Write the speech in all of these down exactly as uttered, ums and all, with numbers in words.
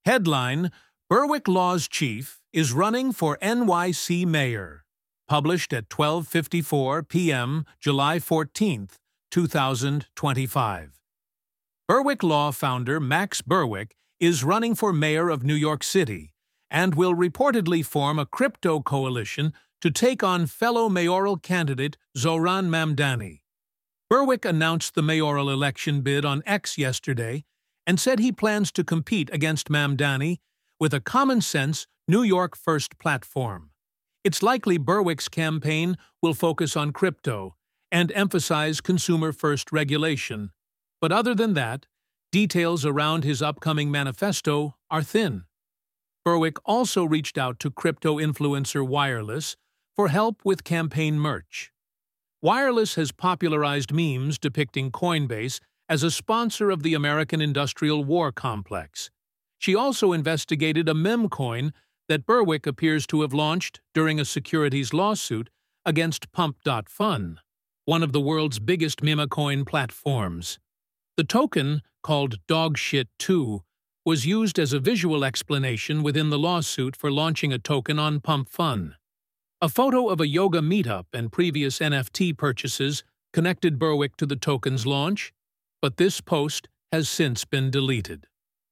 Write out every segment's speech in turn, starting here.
Headline: Berwick Law's chief is running for N Y C mayor. Published at twelve fifty-four p m July fourteenth, two thousand twenty-five. Berwick Law founder Max Berwick is running for mayor of New York City and will reportedly form a crypto coalition to take on fellow mayoral candidate Zohran Mamdani. Berwick announced the mayoral election bid on X yesterday and said he plans to compete against Mamdani with a common-sense, New York-first platform. It's likely Berwick's campaign will focus on crypto and emphasize consumer-first regulation. But other than that, details around his upcoming manifesto are thin. Berwick also reached out to crypto influencer Wireless for help with campaign merch. Wireless has popularized memes depicting Coinbase as a sponsor of the American industrial war complex. She also investigated a meme coin that Berwick appears to have launched during a securities lawsuit against Pump dot Fun, one of the world's biggest meme coin platforms. The token, called Dogshit two, was used as a visual explanation within the lawsuit for launching a token on Pump Fun. A photo of a yoga meetup and previous N F T purchases connected Berwick to the token's launch, but this post has since been deleted.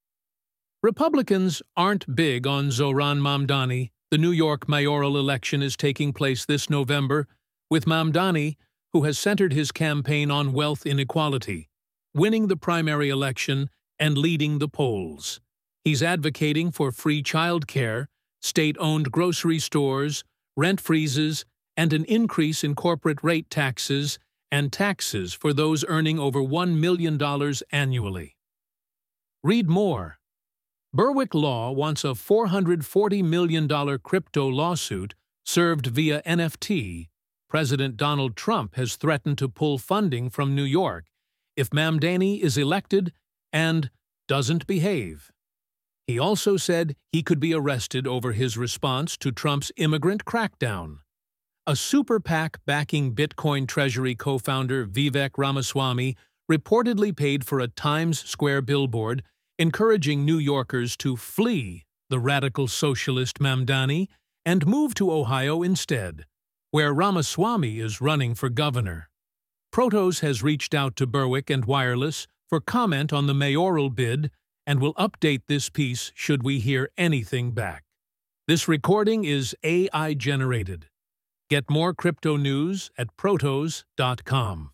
Republicans aren't big on Zohran Mamdani. The New York mayoral election is taking place this November, with Mamdani, who has centered his campaign on wealth inequality, winning the primary election and leading the polls. He's advocating for free childcare, state-owned grocery stores, rent freezes, and an increase in corporate rate taxes and taxes for those earning over one million dollars annually. Read more. Berwick Law wants a four hundred forty million dollars crypto lawsuit served via N F T. President Donald Trump has threatened to pull funding from New York if Mamdani is elected and doesn't behave. He also said he could be arrested over his response to Trump's immigrant crackdown. A super PAC backing Bitcoin Treasury co-founder Vivek Ramaswamy reportedly paid for a Times Square billboard encouraging New Yorkers to flee the radical socialist Mamdani and move to Ohio instead, where Ramaswamy is running for governor. Protos has reached out to Berwick and Wireless for comment on the mayoral bid and will update this piece should we hear anything back. This recording is A I generated. Get more crypto news at protos dot com.